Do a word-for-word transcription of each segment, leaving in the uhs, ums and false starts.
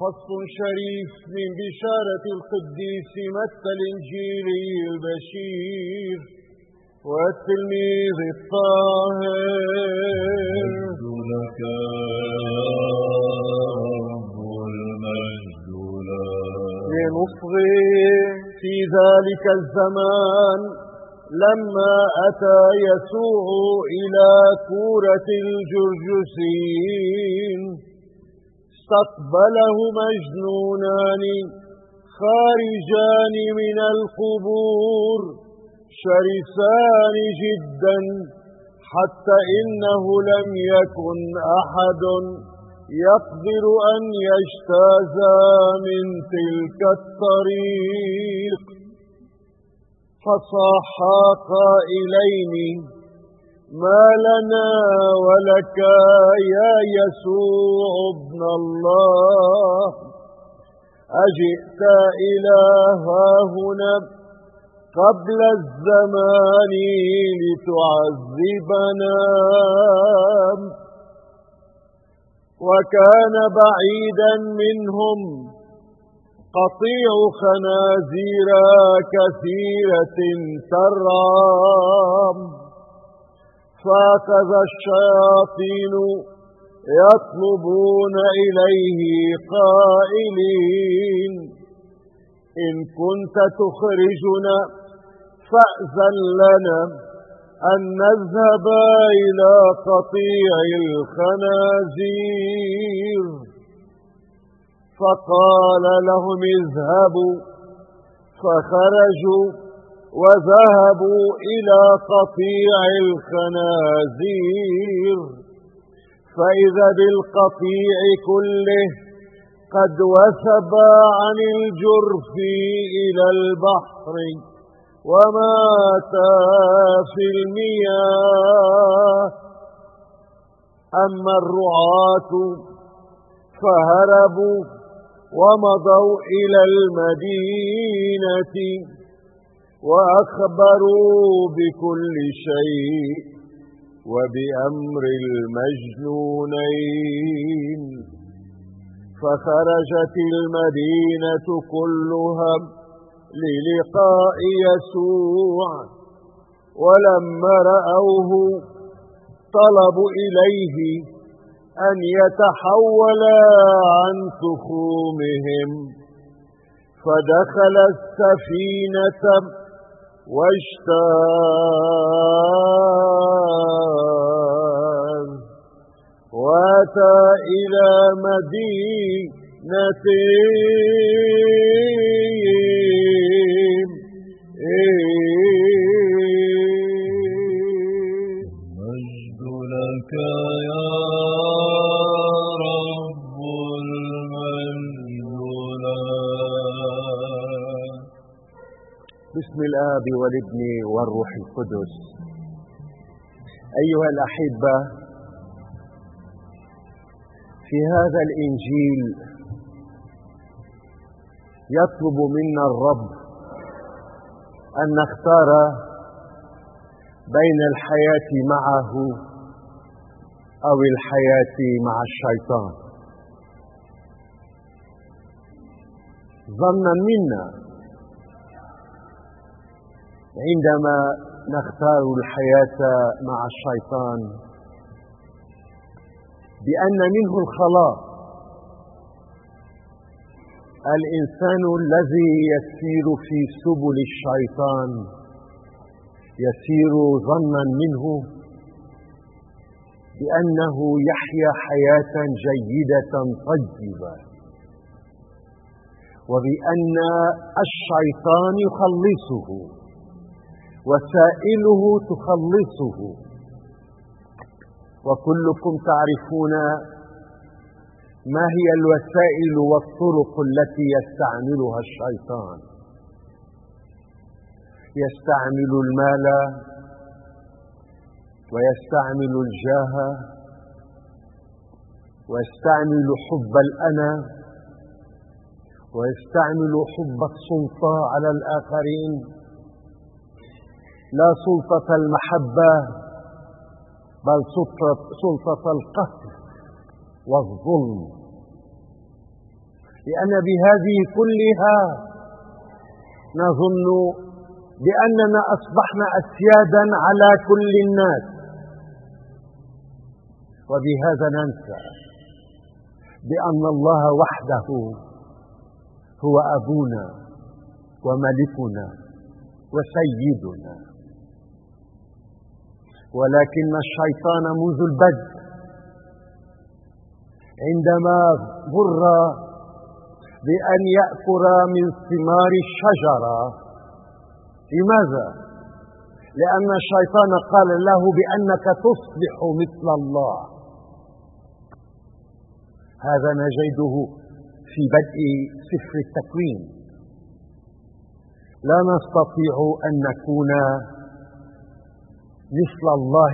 فصل شريف من بشارة القديس متى الإنجيلي البشير والتلميذ الطاهر. المجد لك يا رب المجد لك. لنصغي في ذلك الزمان لما أتى يسوع إلى كورة الجرجسين استقبله مجنونان خارجان من القبور شرسان جدا، حتى إنه لم يكن أحد يقدر أن يجتاز من تلك الطريق. فصاحا قائلين: ما لنا ولك يا يسوع ابن الله، أجئت إلى هاهنا قبل الزمان لتعذبنا؟ وكان بعيدا منهم قطيع خنازير كثيرة ترعى. فأخذ الشياطين يطلبون إليه قائلين: إن كنت تخرجنا فأذن لنا أن نذهب إلى قطيع الخنازير. فقال لهم: اذهبوا. فخرجوا وذهبوا إلى قطيع الخنازير، فإذا بالقطيع كله قد وثب عن الجرف إلى البحر ومات في المياه. أما الرعاة فهربوا ومضوا إلى المدينة وأخبروا بكل شيء وبأمر المجنونين. فخرجت المدينة كلها للقاء يسوع، ولما رأوه طلبوا إليه أن يتحول عن تخومهم، فدخل السفينة واجتاز وأتى إلى مدينة المجد لك يا رب المجد لك. بسم الآب والابن والروح القدس. أيها الأحبة، في هذا الإنجيل يطلب منا الرب أن نختار بين الحياة معه أو الحياة مع الشيطان. ظنا منا عندما نختار الحياة مع الشيطان بأن منه الخلاص. الإنسان الذي يسير في سبل الشيطان يسير ظنا منه بأنه يحيا حياة جيدة طيبة، وبأن الشيطان يخلصه، وسائله تخلصه. وكلكم تعرفون ما هي الوسائل والطرق التي يستعملها الشيطان. يستعمل المال، ويستعمل الجاه، ويستعمل حب الأنا، ويستعمل حب السلطة على الآخرين. لا سلطة المحبة، بل سلطة القتل والظلم. لأن بهذه كلها نظن بأننا أصبحنا أسيادا على كل الناس، وبهذا ننسى بأن الله وحده هو أبونا وملكنا وسيدنا. ولكن الشيطان منذ البدء عندما غر بأن يأكل من ثمار الشجرة، لماذا؟ لأن الشيطان قال له بأنك تصبح مثل الله. هذا نجده في بدء سفر التكوين. لا نستطيع أن نكون مثل الله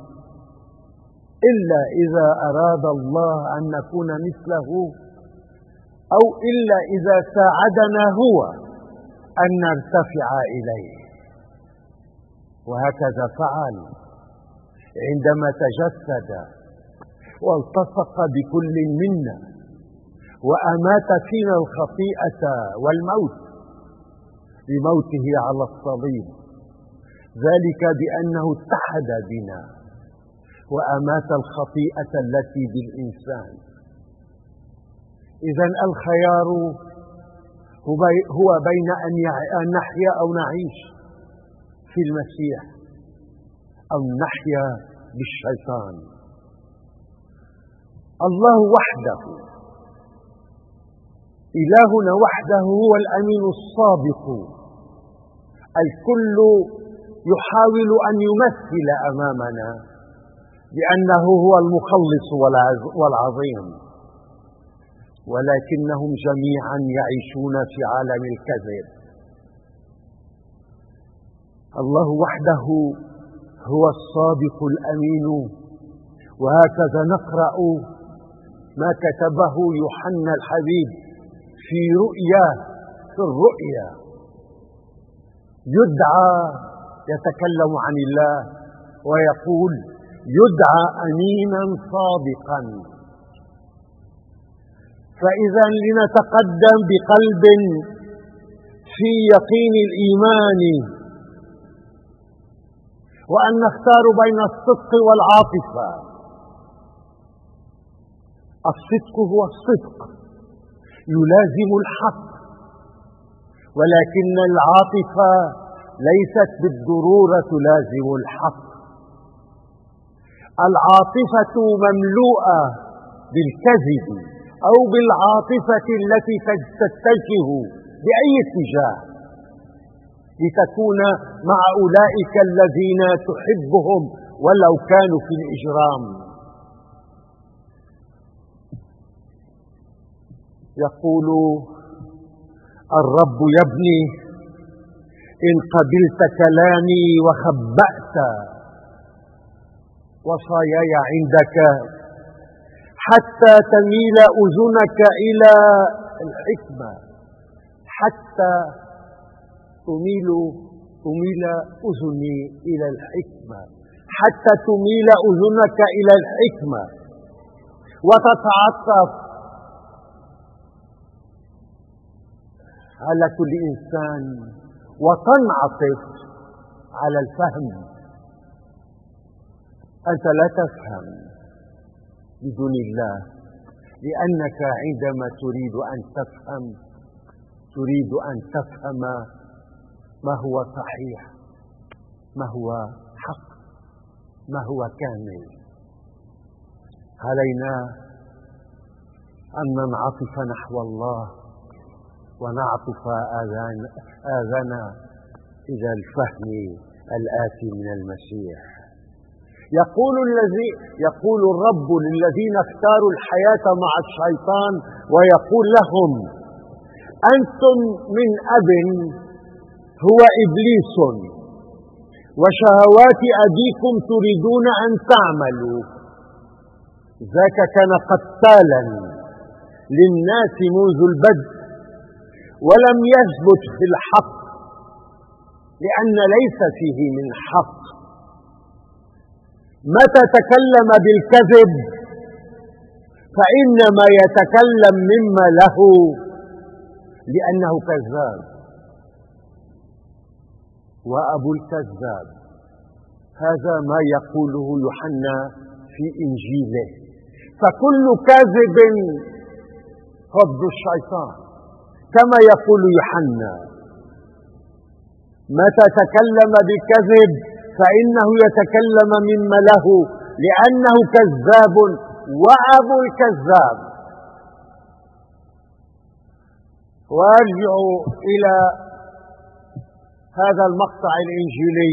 إلا إذا أراد الله أن نكون مثله، أو إلا إذا ساعدنا هو أن نرتفع إليه. وهكذا فعل عندما تجسد والتصق بكل منا وأمات فينا الخطيئة والموت بموته على الصليب، ذلك بأنه اتحد بنا وأمات الخطيئة التي بالإنسان. إذن الخيار هو بين أن نحيا أو نعيش في المسيح أو نحيا بالشيطان. الله وحده، إلهنا وحده هو الأمين الصادق. الكل يحاول أن يمثل أمامنا بأنه هو المخلص والعظيم، ولكنهم جميعا يعيشون في عالم الكذب. الله وحده هو الصادق الأمين، وهكذا نقرأ ما كتبه يوحنا الحبيب في رؤيا في الرؤيا، يدعى يتكلم عن الله ويقول يدعى أمينا صادقا. فإذا لنتقدم بقلب في يقين الإيمان، وأن نختار بين الصدق والعاطفة. الصدق هو الصدق يلازم الحق، ولكن العاطفة ليست بالضرورة تلازم الحق. العاطفة مملوءة بالكذب أو بالعاطفة التي تتجه بأي اتجاه لتكون مع أولئك الذين تحبهم ولو كانوا في الإجرام. يقول الرب يا ابني إن قبلت كلامي وخبأت وصاياي عندك حتى تميل أذنك إلى الحكمة، حتى تميل تميل أذني إلى الحكمة، حتى تميل أذنك إلى الحكمة وتتعطف على كل إنسان وتنعطف على الفهم. أنت لا تفهم بدون الله، لأنك عندما تريد أن تفهم تريد أن تفهم ما هو صحيح، ما هو حق، ما هو كامل. علينا أن ننعطف نحو الله ونعطف آذانا إلى الفهم الآتي من المسيح. يقول الذي يقول الرب للذين اختاروا الحياة مع الشيطان ويقول لهم أنتم من أب هو إبليس وشهوات أبيكم تريدون أن تعملوا. ذاك كان قتالا للناس منذ البدء ولم يثبت في الحق، لأن ليس فيه من حق. متى تكلم بالكذب فإنما يتكلم مما له لأنه كذاب، وأبو الكذاب هذا ما يقوله يوحنا في إنجيله. فكل كاذب ضد الشيطان كما يقول يوحنا، متى تكلم بكذب فإنه يتكلم مما له لأنه كذاب وأبو الكذاب. وأرجع إلى هذا المقطع الإنجيلي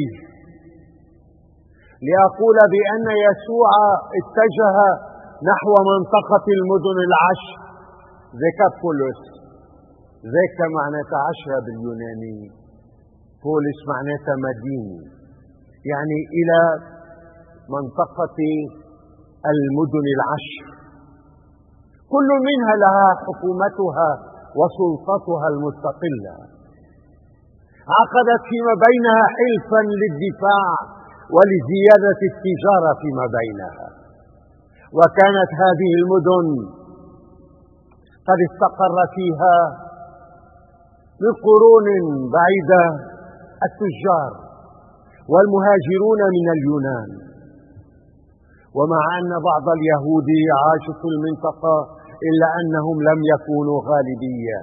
لأقول بأن يسوع اتجه نحو منطقة المدن العشر، ديكابولوس، ذيك معناتها عشرة باليوناني، بوليس معناتها مدينة، يعني إلى منطقة المدن العشر، كل منها لها حكومتها وسلطتها المستقلة، عقدت فيما بينها حلفا للدفاع ولزيادة التجارة فيما بينها. وكانت هذه المدن قد استقر فيها من قرون بعيدة التجار والمهاجرون من اليونان، ومع أن بعض اليهود عاشوا في المنطقة إلا أنهم لم يكونوا غالبية،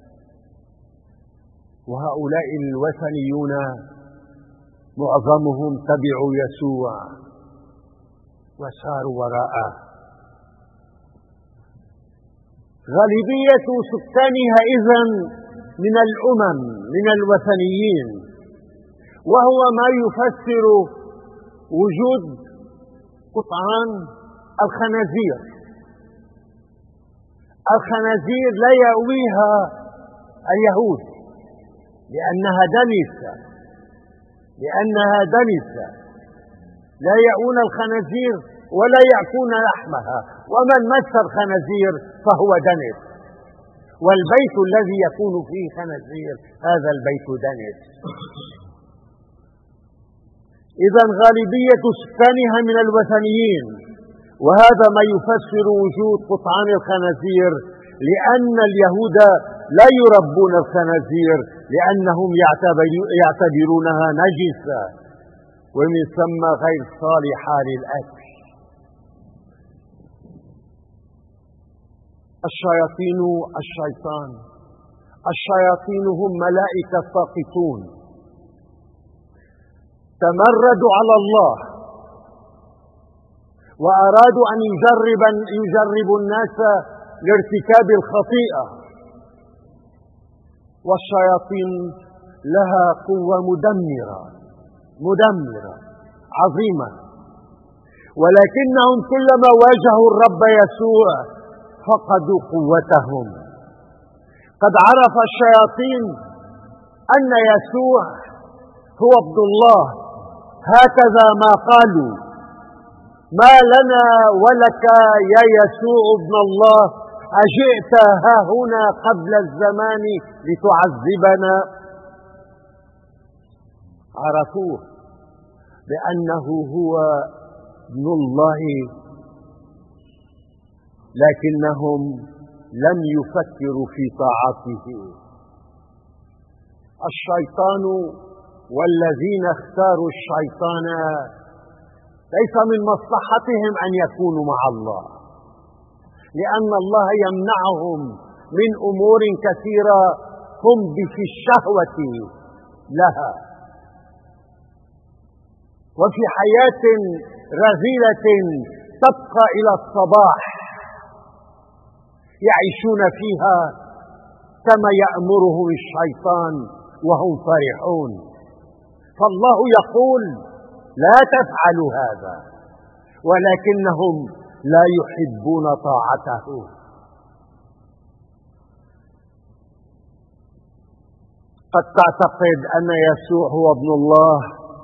وهؤلاء الوثنيون معظمهم تبعوا يسوع وساروا وراءه. غالبية سكانها إذن من الأمم، من الوثنيين، وهو ما يفسر وجود قطعان الخنازير. الخنازير لا يأويها اليهود لأنها دنسة، لأنها دنسة لا يأوون الخنازير ولا يأكلون لحمها، ومن مس الخنازير فهو دنس، والبيت الذي يكون فيه خنازير هذا البيت دنس. إذن غالبية سكانها من الوثنيين، وهذا ما يفسر وجود قطعان الخنازير، لأن اليهود لا يربون الخنازير لأنهم يعتبرونها نجسة ومن ثم غير صالحة للأكل. الشياطين الشيطان الشياطين هم ملائكة ساقطون تمردوا على الله وأرادوا أن يجرب يجربوا الناس لارتكاب الخطيئة. والشياطين لها قوة مدمرة مدمرة عظيمة، ولكنهم كلما واجهوا الرب يسوع فقدوا قوتهم. قد عرف الشياطين أن يسوع هو ابن الله، هكذا ما قالوا: ما لنا ولك يا يسوع ابن الله، أجئت ها هنا قبل الزمان لتعذبنا؟ عرفوه بأنه هو ابن الله، لكنهم لم يفكروا في طاعته. الشيطان والذين اختاروا الشيطان ليس من مصلحتهم أن يكونوا مع الله، لأن الله يمنعهم من أمور كثيرة هم في الشهوة لها، وفي حياة رذيلة تبقى إلى الصباح يعيشون فيها كما يأمرهم الشيطان وهم فرحون. فالله يقول: لا تفعلوا هذا، ولكنهم لا يحبون طاعته. قد تعتقد أن يسوع هو ابن الله،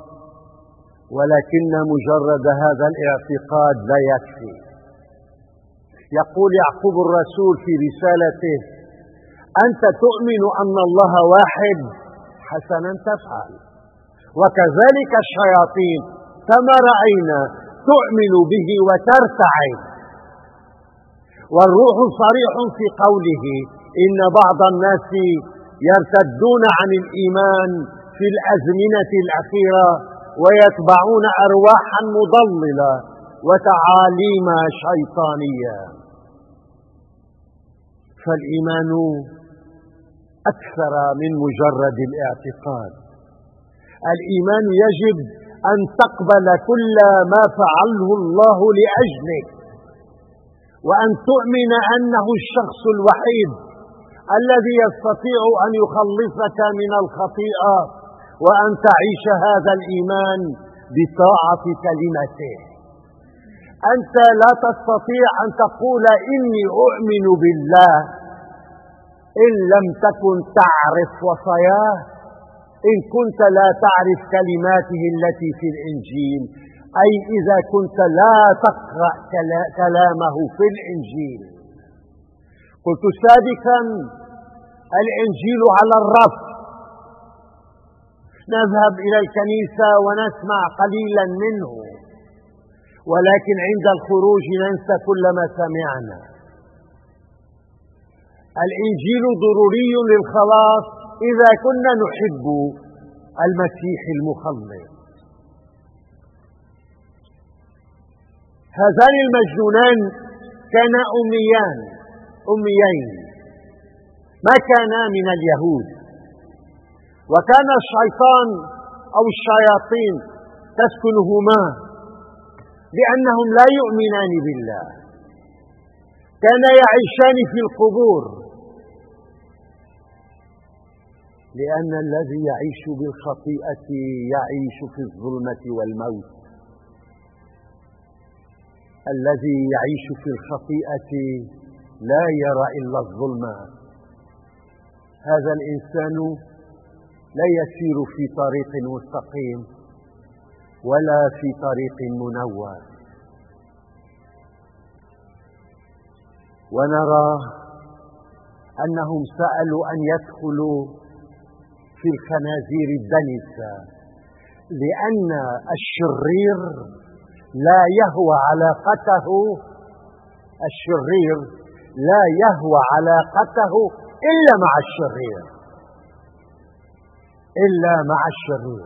ولكن مجرد هذا الاعتقاد لا يكفي. يقول يعقوب الرسول في رسالته: أنت تؤمن أن الله واحد، حسنا تفعل. وكذلك الشياطين كما رأينا تؤمن به وترتعد، والروح صريح في قوله إن بعض الناس يرتدون عن الإيمان في الأزمنة الأخيرة ويتبعون أرواحا مضللة وتعاليم شيطانية. فالإيمان أكثر من مجرد الاعتقاد. الإيمان يجب أن تقبل كل ما فعله الله لأجلك، وأن تؤمن أنه الشخص الوحيد الذي يستطيع أن يخلصك من الخطيئة، وأن تعيش هذا الإيمان بطاعة كلمته. أنت لا تستطيع أن تقول إني أؤمن بالله إن لم تكن تعرف وصاياه، إن كنت لا تعرف كلماته التي في الإنجيل، أي إذا كنت لا تقرأ كلامه في الإنجيل. قلت سابقا الإنجيل على الرف، نذهب إلى الكنيسة ونسمع قليلا منه، ولكن عند الخروج ننسى كل ما سمعنا. الإنجيل ضروري للخلاص إذا كنا نحب المسيح المخلص. هذان المجنونان كانا أميان أميين، ما كانا من اليهود، وكان الشيطان أو الشياطين تسكنهما لأنهم لا يؤمنان بالله. كانا يعيشان في القبور، لأن الذي يعيش بالخطيئة يعيش في الظلمة والموت. الذي يعيش في الخطيئة لا يرى إلا الظلمة. هذا الإنسان لا يسير في طريق مستقيم ولا في طريق منور. ونرى أنهم سألوا أن يدخلوا في الخنازير الدنسة، لأن الشرير لا يهوى علاقته الشرير لا يهوى علاقته إلا مع الشرير إلا مع الشرير.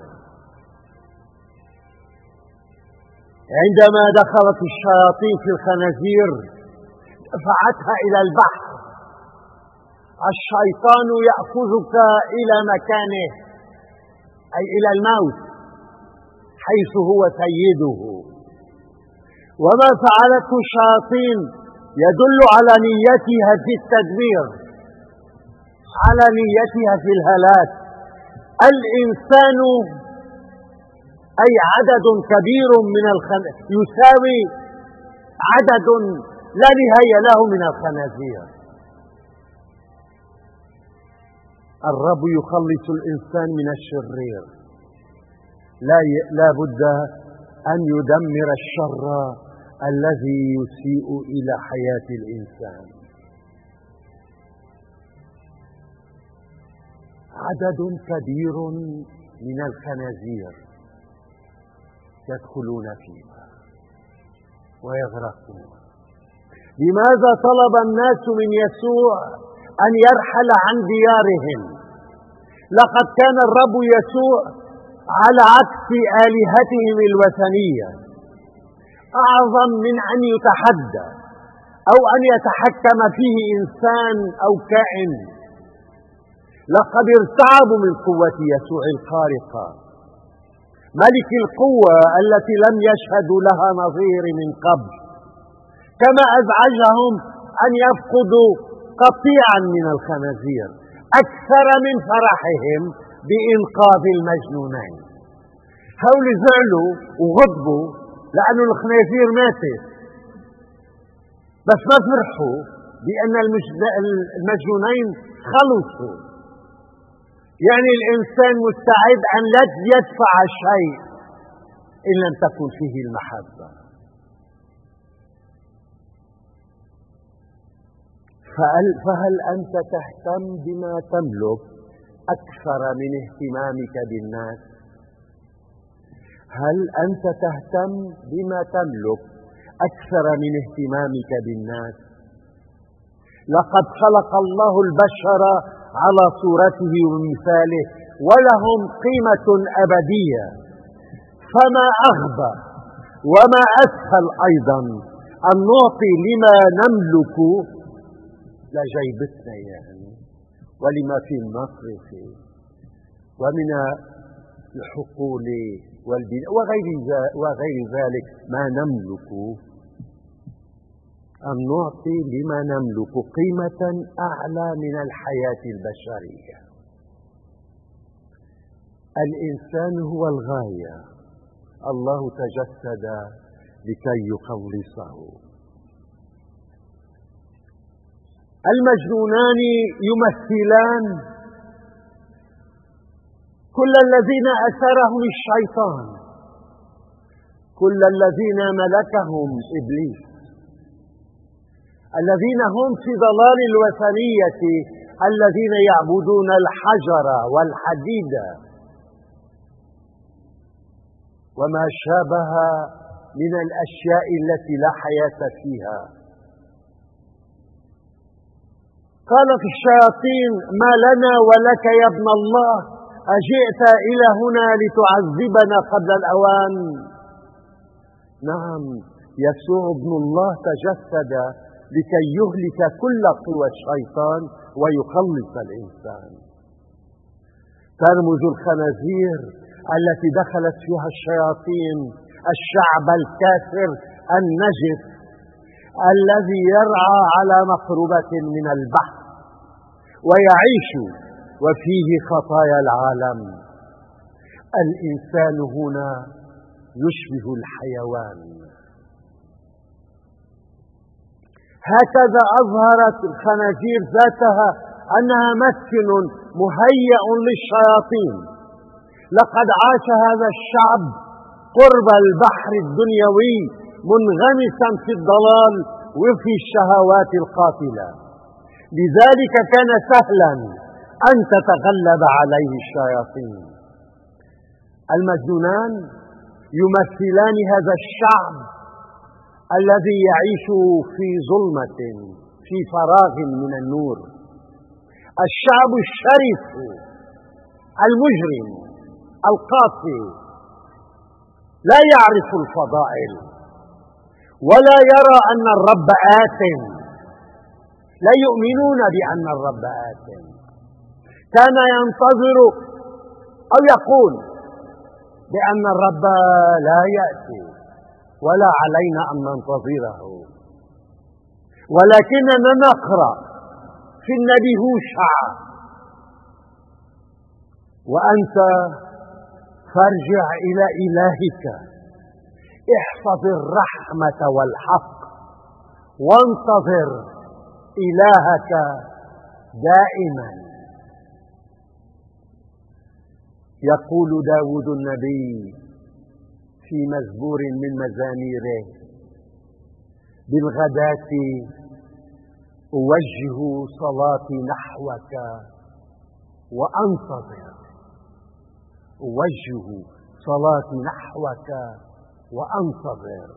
عندما دخلت الشياطين في الخنازير دفعتها إلى البحر. الشيطان يأخذك إلى مكانه، أي إلى الموت حيث هو سيده. وما فعلته الشياطين يدل على نيتها في التدمير، على نيتها في الهلاك. الإنسان أي عدد كبير من الخنازير يساوي عدد لا نهاية له من الخنازير. الرب يخلص الإنسان من الشرير، لا لا بد أن يدمر الشر الذي يسيء إلى حياة الإنسان. عدد كبير من الخنازير يدخلون فيها ويغرقون. لماذا طلب الناس من يسوع أن يرحل عن ديارهم؟ لقد كان الرب يسوع على عكس آلهتهم الوثنية أعظم من أن يتحدى أو أن يتحكم فيه إنسان أو كائن. لقد ارتعبوا من قوة يسوع الخارقة، ملك القوة التي لم يشهدوا لها نظير من قبل. كما أزعجهم أن يفقدوا قطيعا من الخنازير أكثر من فرحهم بإنقاذ المجنونين. هؤلاء زعلوا وغضبوا لأن الخنازير ماتت، بس ما فرحوا بأن المجنونين خلصوا. يعني الإنسان مستعد أن لا يدفع شيء إن لم تكن فيه المحبة. فهل أنت تهتم بما تملك أكثر من اهتمامك بالناس؟ هل أنت تهتم بما تملك أكثر من اهتمامك بالناس؟ لقد خلق الله البشر على صورته ومثاله ولهم قيمة أبدية، فما أغبى وما أسهل أيضا أن نعطي لما نملك لجيبتنا يعني ولما في المصرف ومن الحقول والبناء وغير ذلك ما نملك، أن نعطي لما نملك قيمة أعلى من الحياة البشرية. الإنسان هو الغاية، الله تجسد لكي يخلصه. المجنونان يمثلان كل الذين أسرهم الشيطان، كل الذين ملكهم إبليس، الذين هم في ضلال الوثنية، الذين يعبدون الحجر والحديد وما شابه من الأشياء التي لا حياة فيها. قالت الشياطين: ما لنا ولك يا ابن الله، أجئت إلى هنا لتعذبنا قبل الأوان؟ نعم، يسوع ابن الله تجسد لكي يهلك كل قوى الشيطان ويخلص الإنسان. ترمز الخنازير التي دخلت فيها الشياطين الشعب الكافر النجس الذي يرعى على مقربة من البحر ويعيش وفيه خطايا العالم. الإنسان هنا يشبه الحيوان. هكذا أظهرت الخنازير ذاتها أنها مسكن مهيأ للشياطين. لقد عاش هذا الشعب قرب البحر الدنيوي منغمسا في الضلال وفي الشهوات القاتلة، لذلك كان سهلا أن تتغلب عليه الشياطين. المجنونان يمثلان هذا الشعب الذي يعيش في ظلمة في فراغ من النور، الشعب الشرس المجرم القاسي لا يعرف الفضائل ولا يرى أن الرب آت، لا يؤمنون بأن الرب آت. كان ينتظر أو يقول بأن الرب لا يأتي ولا علينا أن ننتظره، ولكننا نقرأ في النبي هوشع: وأنت فارجع إلى إلهك، احفظ الرحمة والحق وانتظر إلهك دائما. يقول داود النبي في مزمور من مزاميره: بالغداة أوجه صلاتي نحوك وأنتظر، أوجه صلاتي نحوك وأنتظر.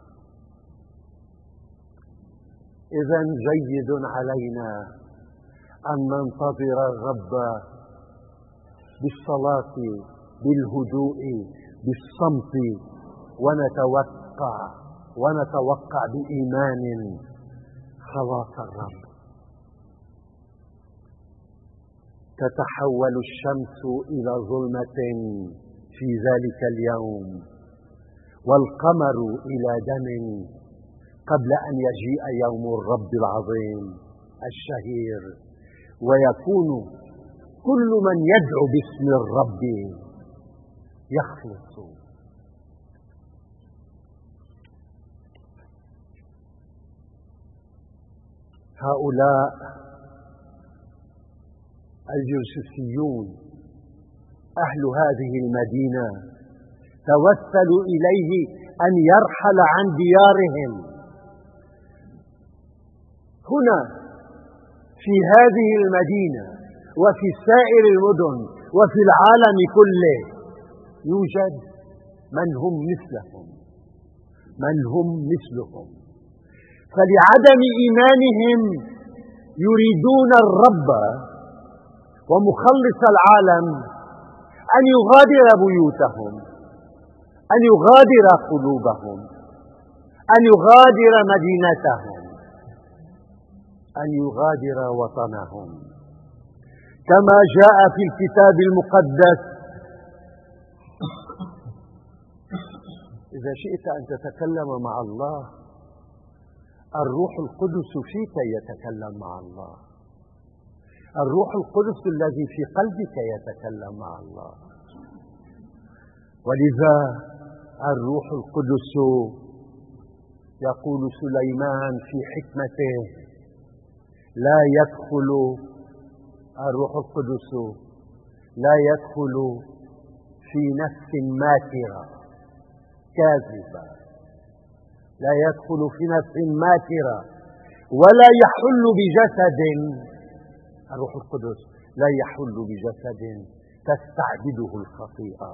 إذن جيد علينا أن ننتظر الرب بالصلاة، بالهدوء، بالصمت، ونتوقع ونتوقع بإيمان خلاص الرب. تتحول الشمس إلى ظلمة في ذلك اليوم، والقمر إلى دم قبل أن يجيء يوم الرب العظيم الشهير، ويكون كل من يدعو باسم الرب يخلص. هؤلاء الجرجسيون أهل هذه المدينة توسلوا إليه أن يرحل عن ديارهم هنا في هذه المدينة وفي سائر المدن وفي العالم كله. يوجد من هم مثلهم، من هم مثلهم، فلعدم إيمانهم يريدون الرب ومخلص العالم أن يغادر بيوتهم، أن يغادر قلوبهم، أن يغادر مدينتهم، أن يغادر وطنهم، كما جاء في الكتاب المقدس: إذا شئت أن تتكلم مع الله الروح القدس فيك يتكلم مع الله، الروح القدس الذي في قلبك يتكلم مع الله. ولذا الروح القدس يقول سليمان في حكمته: لا يدخل الروح القدس لا يدخل في نفس ماكرة كاذبة، لا يدخل في نفس ماكرة ولا يحل بجسد، الروح القدس لا يحل بجسد تستعبده الخطيئة.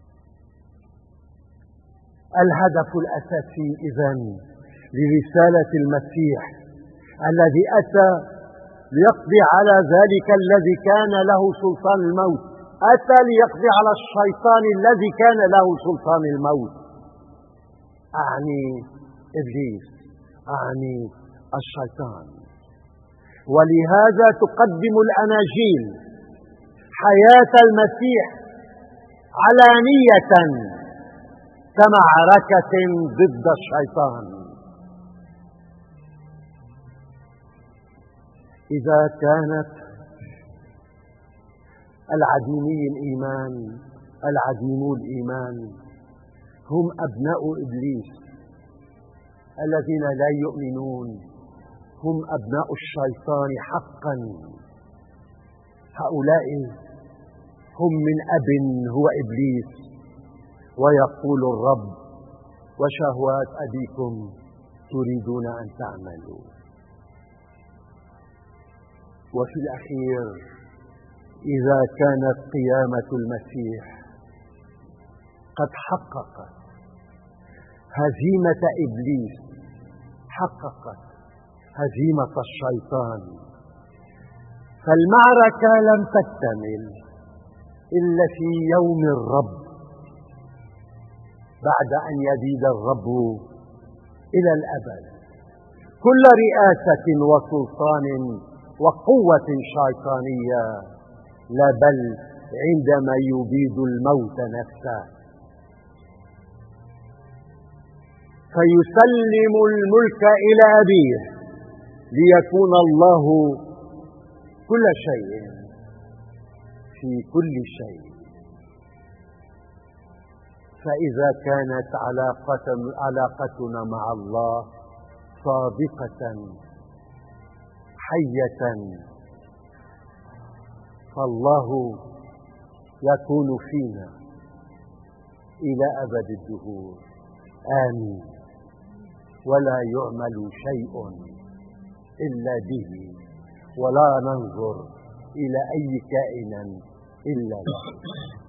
الهدف الأساسي إذن لرسالة المسيح الذي أتى ليقضي على ذلك الذي كان له سلطان الموت، أتى ليقضي على الشيطان الذي كان له سلطان الموت، أعني إبليس، أعني الشيطان. ولهذا تقدم الأناجيل حياة المسيح علانية كمعركة ضد الشيطان. إذا كانت العديمي الإيمان العديمو الإيمان هم أبناء إبليس الذين لا يؤمنون، هم أبناء الشيطان حقا، هؤلاء هم من أب هو إبليس. ويقول الرب: وشهوات أبيكم تريدون أن تعملوا. وفي الأخير إذا كانت قيامة المسيح قد حققت هزيمة إبليس، حققت هزيمة الشيطان، فالمعركة لم تكتمل إلا في يوم الرب، بعد أن يبيد الرب إلى الأبد كل رئاسة وسلطان وقوة شيطانية، لا بل عندما يبيد الموت نفسه فيسلم الملك إلى أبيه ليكون الله كل شيء في كل شيء. فإذا كانت علاقتنا مع الله صادقة حية فالله يكون فينا إلى أبد الدهور. آمين. ولا يعمل شيء إلا به، ولا ننظر إلى أي كائن إلا له.